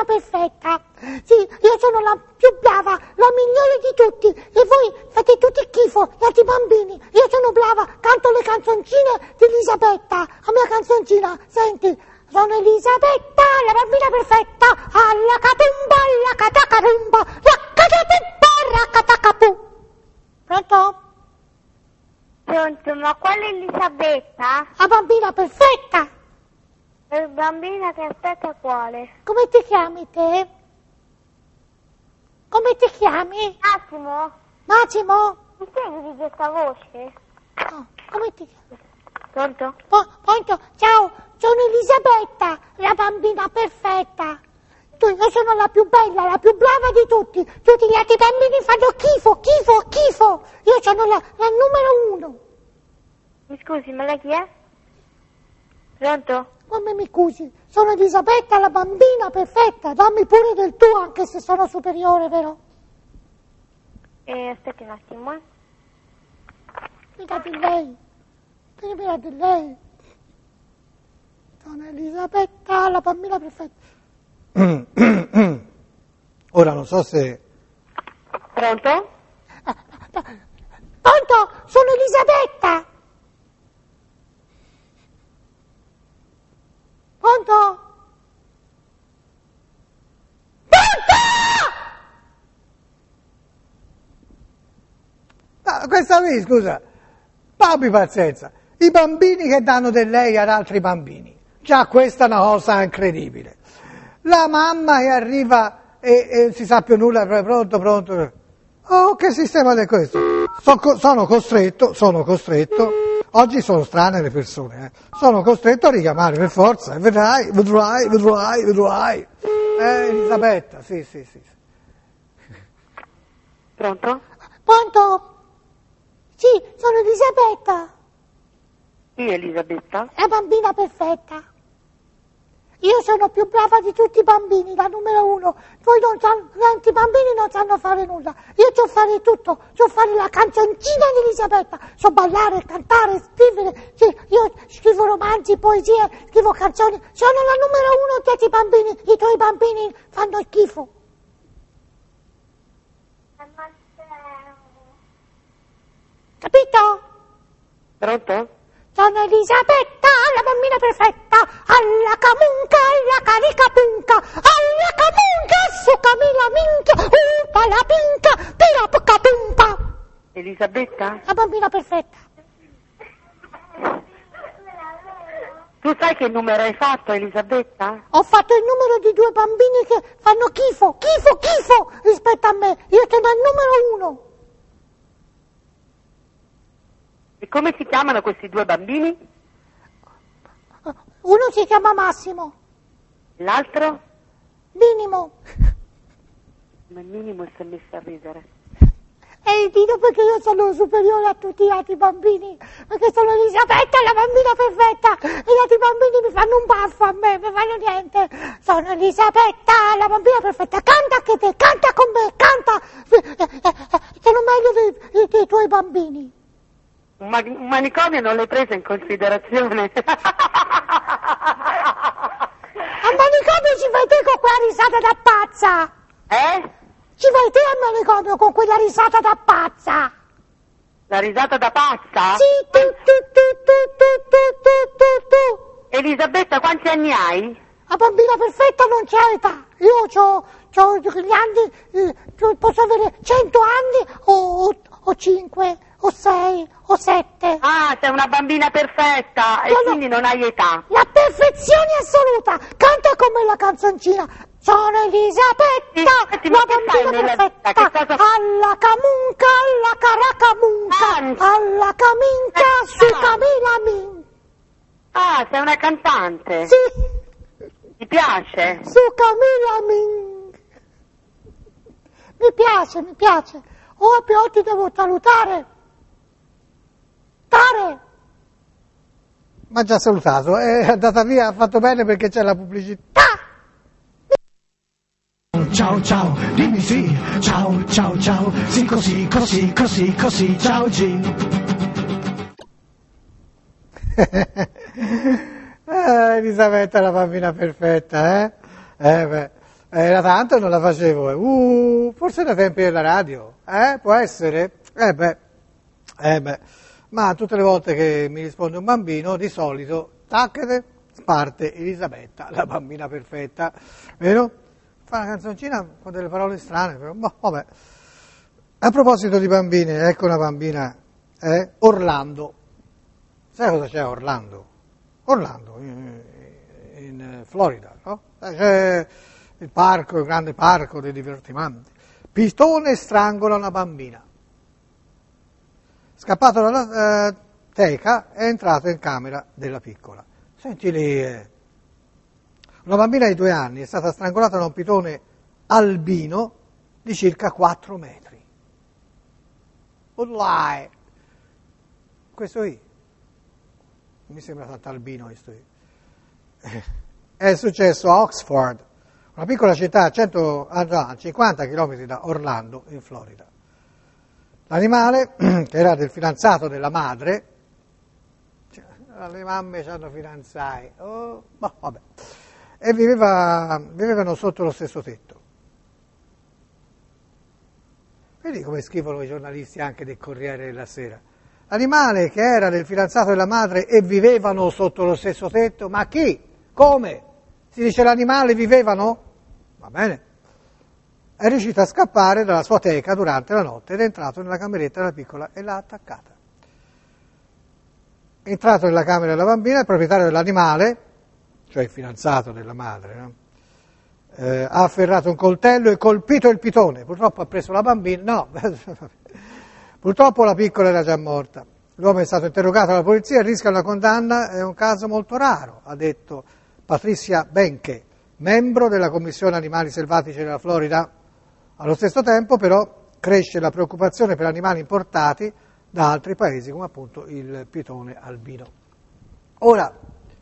bambina perfetta. Sì, io sono la più brava, la migliore di tutti. E voi fate tutti schifo, gli altri bambini. Io sono brava, canto le canzoncine di Elisabetta. La mia canzoncina, senti. Sono Elisabetta, la bambina perfetta. Alla catumba, alla catacarumba, la catapumba, la catacapù. Pronto? Pronto, ma quale Elisabetta? La bambina perfetta. La bambina che aspetta quale? Come ti chiami te? Come ti chiami? Massimo? Massimo? Mi segui di questa voce? No, come ti chiami? Pronto? Po- pronto? Ciao, sono Elisabetta, la bambina perfetta. Tu, io sono la più bella, la più brava di tutti. Tutti gli altri bambini fanno schifo, schifo, schifo. Io sono la, la numero uno. Mi scusi, ma lei chi è? Pronto? Come mi scusi? Sono Elisabetta, la bambina perfetta. Dammi pure del tuo, anche se sono superiore, vero? Eh, aspetti un attimo, eh. Mi dà di lei. Mi dà di lei. Sono Elisabetta, la bambina perfetta. Ora non so se... Pronto? Pronto? Sono Elisabetta. Pronto? Pronto? Ah, questa qui, scusa, abbi pazienza. I bambini che danno del lei ad altri bambini. Già questa è una cosa incredibile. La mamma che arriva e, e si sa più nulla, pronto, pronto. Oh, che sistema è questo? So, sono costretto, sono costretto, oggi sono strane le persone, eh. Sono costretto a richiamare per forza, vedrai, vedrai, vedrai, vedrai. Eh, Elisabetta, sì, sì, sì. Pronto? Pronto? Sì, sono Elisabetta, Chi è Elisabetta? la bambina perfetta. Io sono più brava di tutti i bambini, la numero uno. Voi non sanno, i bambini non sanno fare nulla. Io so fare tutto, so fare la canzoncina di Elisabetta, so ballare, cantare, scrivere. Sì, io scrivo romanzi, poesie, scrivo canzoni. Sono la numero uno di tutti i bambini. I tuoi bambini fanno schifo. Capito? Pronto? Sono Elisabetta, la bambina perfetta, alla camunca, alla caricapunca, alla camunca, sucami la minchia, upa la pinca, tira pucca pumpa. Elisabetta? La bambina perfetta. Tu sai che numero hai fatto, Elisabetta? Ho fatto il numero di due bambini che fanno schifo, schifo, schifo rispetto a me. Io sono il numero uno. E come si chiamano questi due bambini? Uno si chiama Massimo, L'altro? Minimo. Ma il minimo si è messo a ridere. E dico perché io sono superiore a tutti gli altri bambini, perché sono Elisabetta, la bambina perfetta, e gli altri bambini mi fanno un baffo a me, mi fanno niente. Sono Elisabetta, la bambina perfetta, canta anche te, canta con me, canta, sono meglio dei, dei, dei tuoi bambini. Un, ma- un manicomio non l'hai preso in considerazione. Al manicomio ci vai te con quella risata da pazza, Eh? ci vai te al manicomio con quella risata da pazza. La risata da pazza? Sì, tu, tu, tu, tu, tu, tu, tu, tu, tu. Elisabetta, quanti anni hai? La bambina perfetta non c'è età. Io c'ho, c'ho gli anni, eh, posso avere cento anni o, o, o cinque, o sei, o sette. Ah, sei una bambina perfetta e No, no. quindi non hai età. La perfezione assoluta. Canta con me la canzoncina. Sono Elisabetta, Sì, senti, la ma che fai bambina nella perfetta. vita? Che cosa- Alla camunca, alla caracamunca, Anzi. alla caminca, Eh, su no. camila min. Ah, sei una cantante. Sì. Ti piace? Su Camilla Ming. Mi piace, mi piace. Oh, però ti devo salutare. Tare. Ma già salutato, è andata via, ha fatto bene perché c'è la pubblicità. Ciao ciao, dimmi sì, ciao ciao ciao, sì così, così, così, così, ciao G. Eh, Elisabetta è la bambina perfetta, eh? Eh beh, Era tanto non la facevo, eh. uh, forse da tempi della radio, eh? Può essere? Eh beh, eh beh, ma tutte le volte che mi risponde un bambino, di solito, taccate, parte Elisabetta, la bambina perfetta, vero? Fa una canzoncina con delle parole strane, però, boh, vabbè. A proposito di bambine, ecco una bambina, eh? Orlando. Sai cosa c'è a Orlando? Orlando, in, in Florida, no? C'è il parco, il grande parco dei divertimenti. Pitone strangola una bambina. Scappato dalla eh, teca, è entrato in camera della piccola. Senti lì, eh. Una bambina di due anni è stata strangolata da un pitone albino di circa quattro metri. Online. Questo qui. Mi sembra tanto albino questo qui. È successo a Oxford, una piccola città a, cento, a cinquanta chilometri da Orlando, in Florida. L'animale, che era del fidanzato della madre, cioè, le mamme hanno fidanzati, oh, boh, vabbè, e viveva, vivevano sotto lo stesso tetto. Vedi come scrivono i giornalisti anche del Corriere della Sera. L'animale che era del fidanzato della madre e vivevano sotto lo stesso tetto, ma chi? Come? Si dice l'animale vivevano? Va bene. È riuscito a scappare dalla sua teca durante la notte ed è entrato nella cameretta della piccola e l'ha attaccata. È entrato nella camera della bambina, il proprietario dell'animale, cioè il fidanzato della madre, no? eh, ha afferrato un coltello e colpito il pitone. Purtroppo ha preso la bambina, no, purtroppo la piccola era già morta. L'uomo è stato interrogato dalla polizia e rischia una condanna, è un caso molto raro, ha detto Patricia Benke, membro della Commissione Animali Selvatici della Florida. Allo stesso tempo però cresce la preoccupazione per animali importati da altri paesi come appunto il pitone albino. Ora,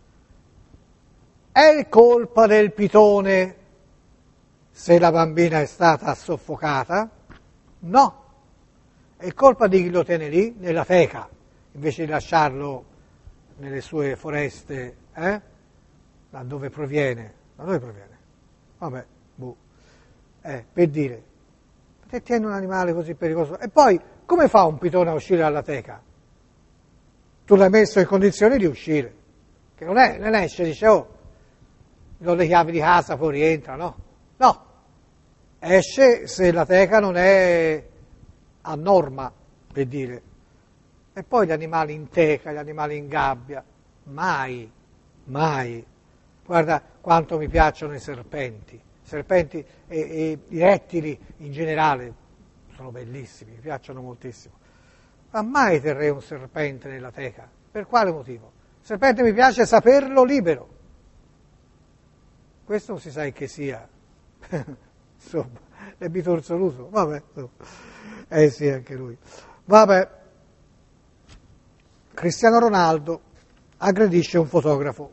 è colpa del pitone se la bambina è stata soffocata? No, è colpa di chi lo tiene lì nella teca invece di lasciarlo nelle sue foreste, eh? Da dove proviene? Da dove proviene? Vabbè, boh. Eh, per dire, te tieni un animale così pericoloso. E poi, come fa un pitone a uscire dalla teca? Tu l'hai messo in condizioni di uscire. Che non è, non esce, dice, oh, do le chiavi di casa, poi rientra, no? No. Esce se la teca non è a norma, per dire. E poi gli animali in teca, gli animali in gabbia, mai, mai. Guarda quanto mi piacciono i serpenti. I serpenti e, e i rettili in generale sono bellissimi, mi piacciono moltissimo. Ma mai terrei un serpente nella teca. Per quale motivo? Il serpente mi piace saperlo libero. Questo non si sa che sia. Insomma, è bitorzoluto. Vabbè, eh sì, anche lui. Vabbè. Cristiano Ronaldo aggredisce un fotografo.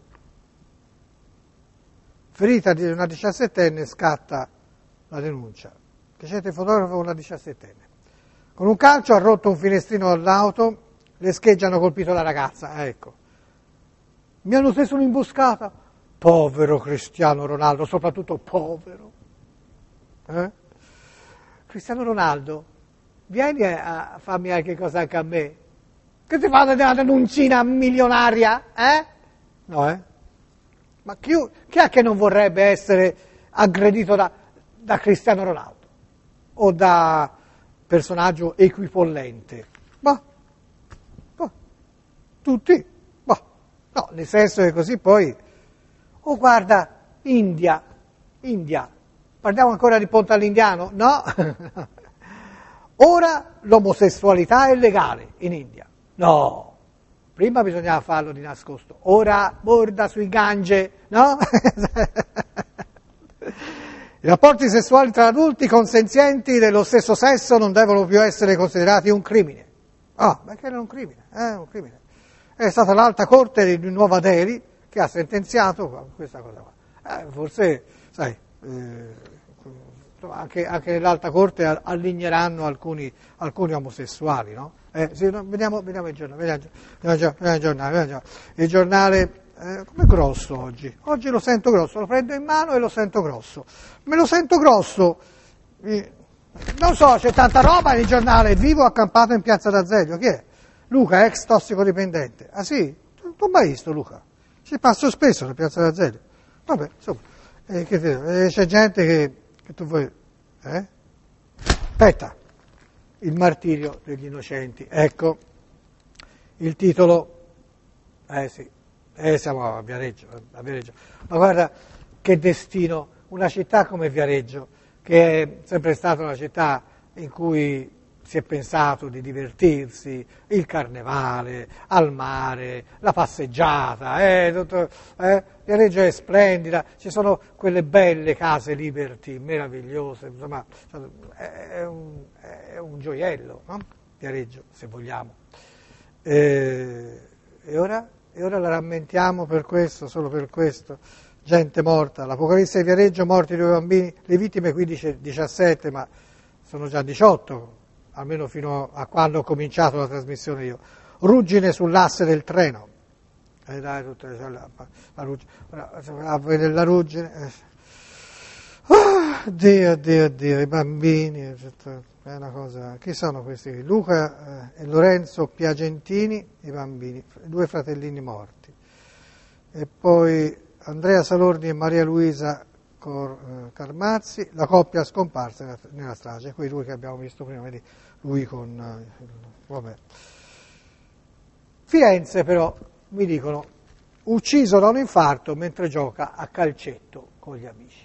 Ferita di una diciassettenne, scatta la denuncia. Che c'è il fotografo con una diciassettenne. Con un calcio ha rotto un finestrino dell'auto, le schegge hanno colpito la ragazza. Ah, ecco. Mi hanno preso un'imboscata. Povero Cristiano Ronaldo, soprattutto povero. Eh? Cristiano Ronaldo, vieni a farmi anche cosa anche a me. Che ti fanno una denuncina milionaria? Eh? No, eh? Ma chi, chi è che non vorrebbe essere aggredito da, da Cristiano Ronaldo? O da personaggio equipollente? Ma, ma tutti? Ma, no, nel senso che così poi... Oh, guarda, India, India. Parliamo ancora di Ponte all'Indiano? No? Ora l'omosessualità è legale in India. No. Prima bisognava farlo di nascosto, ora borda sui gange, no? I rapporti sessuali tra adulti consenzienti dello stesso sesso non devono più essere considerati un crimine. Ah, perché era un crimine, eh, un crimine. È stata l'Alta Corte di Nuova Delhi che ha sentenziato questa cosa qua. Eh, forse, sai, eh, anche, anche nell'Alta Corte alligneranno alcuni, alcuni omosessuali, no? Eh, sì, no, vediamo, vediamo il giornale, vediamo, vediamo, vediamo il giornale, vediamo il giornale, il giornale eh, come grosso oggi. Oggi lo sento grosso, lo prendo in mano e lo sento grosso. Me lo sento grosso. Eh, non so, c'è tanta roba nel giornale, vivo accampato in Piazza d'Azeglio. Chi è? Luca, ex tossicodipendente. Ah sì? Tu non mai visto Luca? Ci passo spesso alla Piazza d'Azeglio. Vabbè, insomma, eh, che te, eh, c'è gente che, che tu vuoi... Eh? Aspetta, il martirio degli innocenti. Ecco, il titolo... Eh sì, eh, siamo a Viareggio, a Viareggio. Ma guarda che destino, una città come Viareggio, che è sempre stata una città in cui si è pensato di divertirsi, il carnevale, al mare, la passeggiata, eh, tutto, eh, Viareggio è splendida, ci sono quelle belle case Liberty, meravigliose, insomma, è un, è un gioiello, no? Viareggio, se vogliamo. Eh, e ora? E ora la rammentiamo per questo, solo per questo. Gente morta, l'Apocalisse di Viareggio, morti due bambini, le vittime qui dice diciassette, ma sono già diciotto, almeno fino a quando ho cominciato la trasmissione io. Ruggine sull'asse del treno. Eh dai, tutte le, la, la ruggine, a vedere la ruggine. Eh. Oh, Dio, Dio, Dio, i bambini, è una cosa. Chi sono questi? Luca eh, e Lorenzo Piagentini, i bambini, due fratellini morti. E poi Andrea Salordi e Maria Luisa Cor, eh, Carmazzi, la coppia scomparsa nella, nella strage, quei due che abbiamo visto prima, vedi, lui con... Eh, vabbè. Firenze però, mi dicono, ucciso da un infarto mentre gioca a calcetto con gli amici.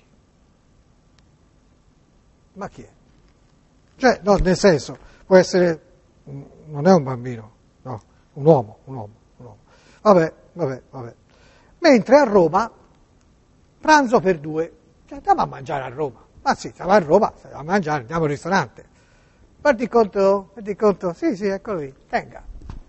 Ma chi è? Cioè, no, nel senso, può essere, non è un bambino, no, un uomo, un uomo, un uomo. Vabbè, vabbè, vabbè. Mentre a Roma, pranzo per due, cioè, andiamo a mangiare a Roma. Ma sì, siamo a Roma, stiamo a mangiare, andiamo al ristorante. Guardi il conto, guardi il conto, sì, sì, eccolo lì, tenga.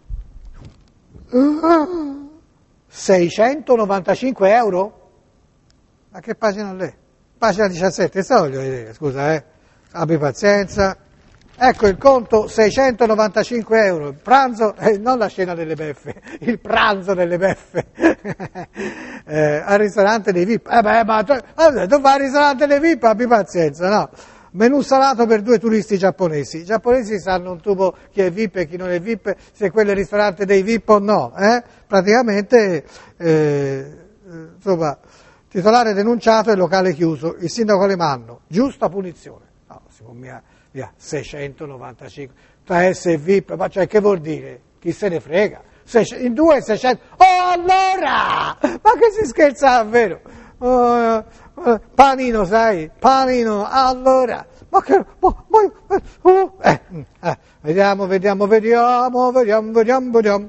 seicentonovantacinque euro? Ma che pagina l'è? Pagina diciassette, se voglio vedere, scusa, eh. Abbi pazienza. Ecco il conto, seicentonovantacinque euro, il pranzo, eh, non la scena delle beffe, il pranzo delle beffe, eh, al ristorante dei V I P. Eh beh, ma tu, allora, tu vai al ristorante dei V I P, abbi pazienza, no? Menù salato per due turisti giapponesi. I giapponesi sanno un tubo chi è V I P e chi non è V I P, se quello è il ristorante dei V I P o no, eh? Praticamente, eh, insomma, titolare denunciato e locale chiuso, il sindaco Alemanno, giusta punizione. No, si può mia... Via, seicentonovantacinque, tra S e V I P, ma cioè che vuol dire? Chi se ne frega? Sei, in due seicento, oh allora! Ma che si scherza davvero? Oh, oh, panino, sai? Panino, allora! Ma che... Oh, oh, eh, eh, vediamo, vediamo, vediamo, vediamo, vediamo,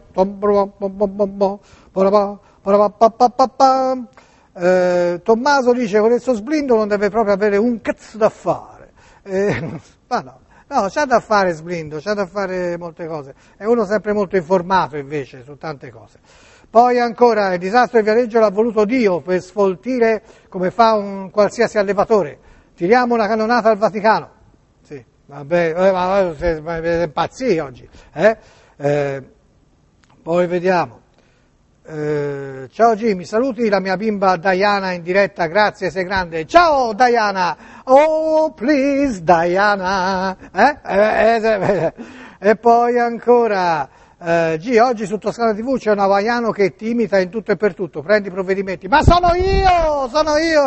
vediamo. Eh, Tommaso dice, con questo sblindo non deve proprio avere un cazzo da fare. Eh, ma no, no, c'ha da fare Sblindo, c'ha da fare molte cose, è uno sempre molto informato invece su tante cose. Poi ancora, il disastro di Viareggio l'ha voluto Dio per sfoltire come fa un qualsiasi allevatore. Tiriamo una cannonata al Vaticano. Sì, vabbè, eh, ma siete impazziti oggi. Eh? Eh, poi vediamo. Eh, ciao Jimmy, saluti la mia bimba Diana in diretta, grazie, sei grande. Ciao Diana, oh please Diana, eh? Eh, eh, eh. E poi ancora, eh, G, oggi su Toscana tivù c'è un hawaiano che ti imita in tutto e per tutto, prendi provvedimenti. Ma sono io, sono io.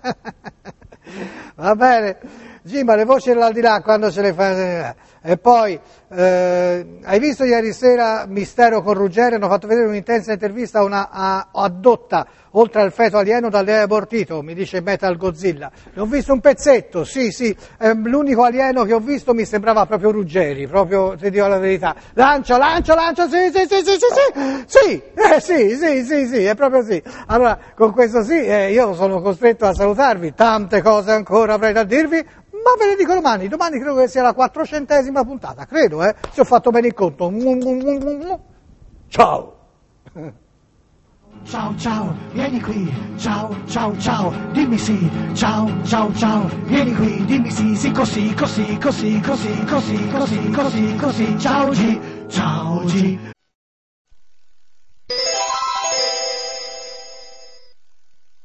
Va bene, G, ma le voci dell'aldilà quando ce le fai? E poi, eh, hai visto ieri sera Mistero con Ruggeri? Hanno fatto vedere un'intensa intervista a una a, addotta, oltre al feto alieno dal lei abortito, mi dice Metal Godzilla. Ne ho visto un pezzetto, sì, sì, eh, l'unico alieno che ho visto mi sembrava proprio Ruggeri, proprio, ti dico la verità. Lancio, lancio, lancio, sì, sì, sì, sì, sì, sì, sì, eh, sì, sì, sì, sì, è proprio sì. Allora, con questo sì, eh, io sono costretto a salutarvi, tante cose ancora avrei da dirvi, ma ve le dico domani, domani credo che sia la quattrocentesima puntata, credo, eh, se ho fatto bene il conto. Ciao! Ciao ciao, vieni qui, ciao ciao ciao, dimmi sì, ciao ciao ciao, vieni qui, dimmi sì, sì così, così, così, così, così, così, così, così, ciao G, ciao G,